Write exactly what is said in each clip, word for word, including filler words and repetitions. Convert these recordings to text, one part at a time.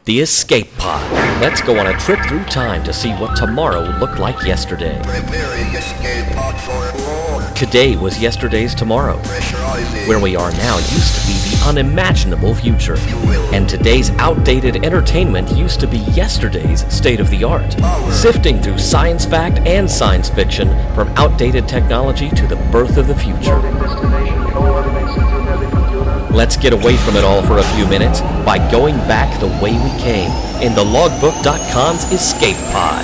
The Escape Pod. Let's go on a trip through time to see what tomorrow looked like yesterday. Preparing escape pod for launch. Today was yesterday's tomorrow. Pressurizing. Where we are now used to be the unimaginable future. And today's outdated entertainment used to be yesterday's state-of-the-art. Sifting through science fact and science fiction, from outdated technology to the birth of the future. Let's get away from it all for a few minutes by going back the way we came in the logbook dot com's Escape Pod.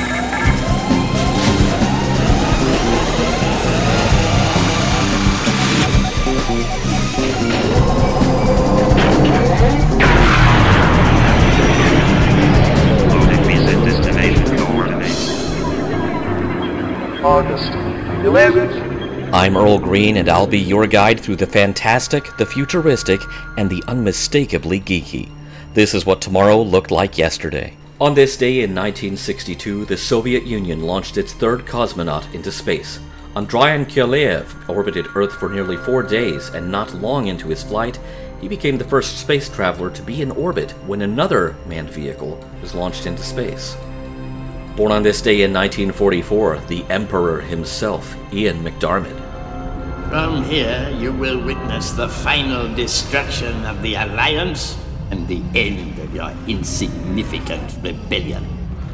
August eleventh. I'm Earl Green, and I'll be your guide through the fantastic, the futuristic, and the unmistakably geeky. This is what tomorrow looked like yesterday. On this day in nineteen sixty-two, the Soviet Union launched its third cosmonaut into space. Andriy Korolev orbited Earth for nearly four days, and not long into his flight, he became the first space traveler to be in orbit when another manned vehicle was launched into space. Born on this day in nineteen forty-four, the Emperor himself, Ian McDiarmid. From here, you will witness the final destruction of the Alliance and the end of your insignificant rebellion.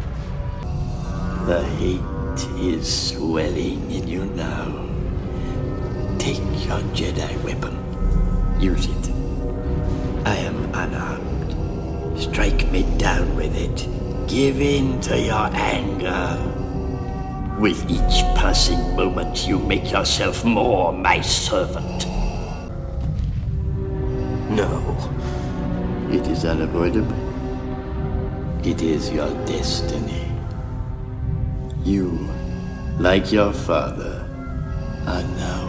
The hate is swelling in you now. Take your Jedi weapon. Use it. I am unarmed. Strike me down with it. Give in to your anger. With each passing moment, you make yourself more my servant. No. It is unavoidable. It is your destiny. You, like your father, are now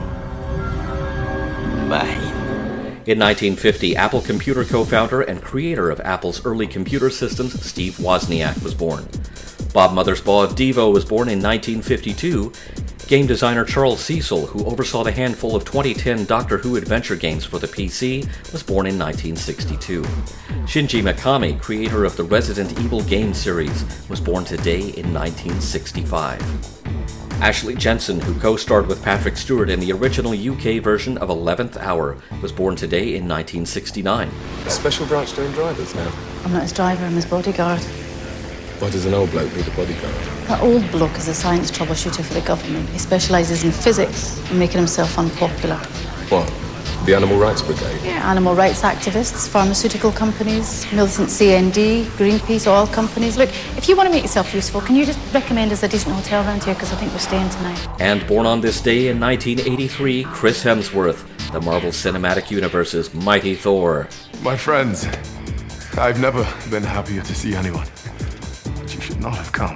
mine. In nineteen fifty, Apple Computer co-founder and creator of Apple's early computer systems, Steve Wozniak, was born. Bob Mothersbaugh of Devo was born in nineteen fifty-two. Game designer Charles Cecil, who oversaw the handful of twenty ten Doctor Who adventure games for the P C, was born in nineteen sixty-two. Shinji Mikami, creator of the Resident Evil game series, was born today in nineteen sixty-five. Ashley Jensen, who co-starred with Patrick Stewart in the original U K version of eleventh Hour, was born today in nineteen sixty-nine. A special branch doing drivers now. I'm not his driver, I'm his bodyguard. Why does an old bloke need a bodyguard? That old bloke is a science troubleshooter for the government. He specialises in physics and making himself unpopular. What? The Animal Rights Brigade? Yeah, animal rights activists, pharmaceutical companies, militant C N D, Greenpeace, oil companies. Look, if you want to make yourself useful, can you just recommend us a decent hotel around here? Because I think we're staying tonight. And born on this day in nineteen eighty-three, Chris Hemsworth, the Marvel Cinematic Universe's mighty Thor. My friends, I've never been happier to see anyone. But you should not have come.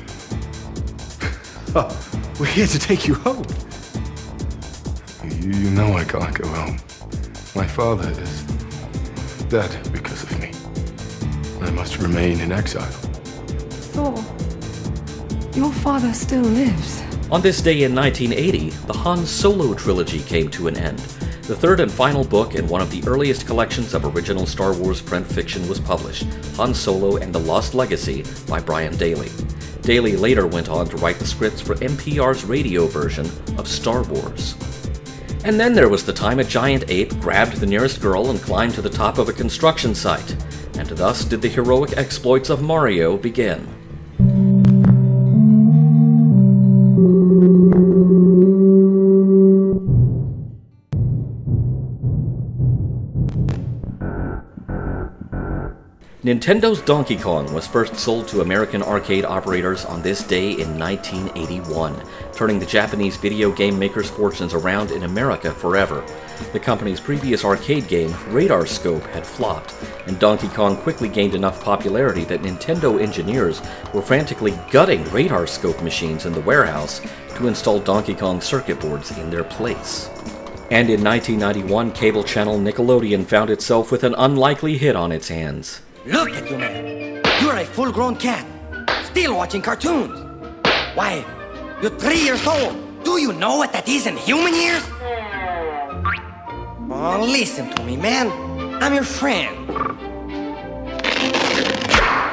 Oh, we're here to take you home. You, you know I can't go home. My father is dead because of me. I must remain in exile. Thor, your father still lives. On this day in nineteen eighty, the Han Solo trilogy came to an end. The third and final book in one of the earliest collections of original Star Wars print fiction was published, Han Solo and the Lost Legacy by Brian Daley. Daley later went on to write the scripts for N P R's radio version of Star Wars. And then there was the time a giant ape grabbed the nearest girl and climbed to the top of a construction site. And thus did the heroic exploits of Mario begin. Nintendo's Donkey Kong was first sold to American arcade operators on this day in nineteen eighty-one, turning the Japanese video game makers' fortunes around in America forever. The company's previous arcade game, Radar Scope, had flopped, and Donkey Kong quickly gained enough popularity that Nintendo engineers were frantically gutting Radar Scope machines in the warehouse to install Donkey Kong circuit boards in their place. And in nineteen ninety-one, cable channel Nickelodeon found itself with an unlikely hit on its hands. Look at you, man. You're a full-grown cat, still watching cartoons. Why, you're three years old. Do you know what that is in human years? Oh, listen to me, man. I'm your friend.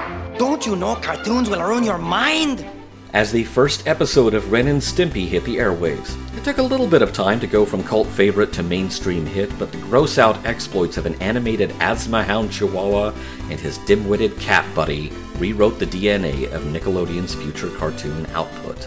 Don't you know cartoons will ruin your mind? As the first episode of Ren and Stimpy hit the airwaves, it took a little bit of time to go from cult favorite to mainstream hit, but the gross-out exploits of an animated asthma hound chihuahua and his dim-witted cat buddy rewrote the D N A of Nickelodeon's future cartoon output.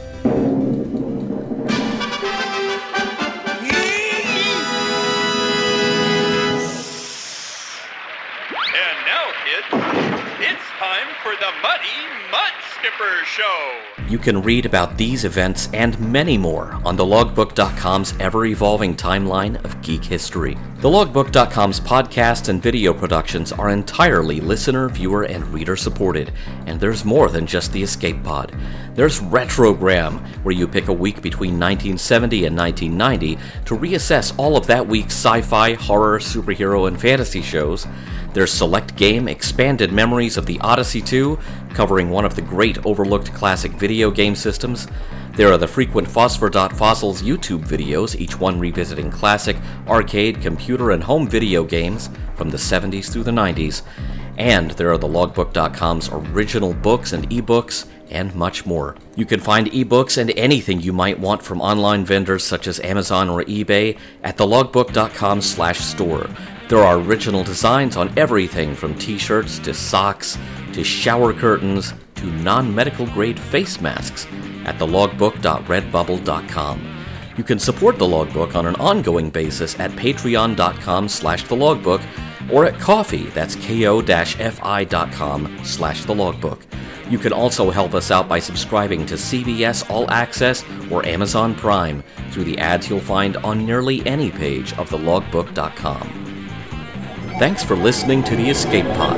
And now, kids, it's time for the Muddy Mud Skipper Show. You can read about these events and many more on the logbook dot com's ever-evolving timeline of geek history. The logbook dot com's podcasts and video productions are entirely listener, viewer, and reader-supported, and there's more than just the Escape Pod. There's Retrogram, where you pick a week between nineteen seventy and nineteen ninety to reassess all of that week's sci-fi, horror, superhero, and fantasy shows. There's Select Game Expanded Memories of the Odyssey two, covering one of the great overlooked classic video game systems. There are the frequent Phosphor dot Fossils YouTube videos, each one revisiting classic, arcade, computer, and home video games from the seventies through the nineties. And there are the logbook dot com's original books and ebooks, and much more. You can find ebooks and anything you might want from online vendors such as Amazon or eBay at the logbook dot com slash store. There are original designs on everything from t-shirts to socks to shower curtains to non-medical grade face masks at the logbook dot redbubble dot com. You can support the Logbook on an ongoing basis at patreon dot com slash the logbook or at Ko-fi, that's ko-fi.com slash the logbook. You can also help us out by subscribing to C B S All Access or Amazon Prime through the ads you'll find on nearly any page of the logbook dot com. Thanks for listening to the Escape Pod.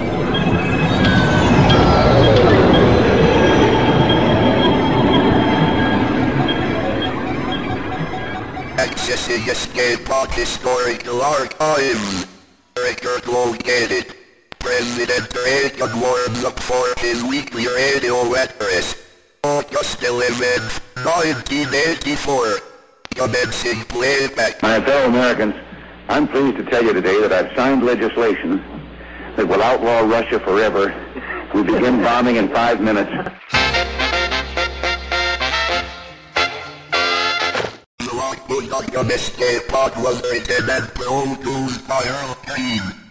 Accessing Escape Pod Historical Archives. Record located. President Reagan warms up for his weekly radio address. August eleventh, nineteen eighty-four. Commencing playback. My fellow Americans, I'm pleased to tell you today that I've signed legislation that will outlaw Russia forever. We begin bombing in five minutes. The Logbook dot com Escape Pod was written and produced by Earl Green.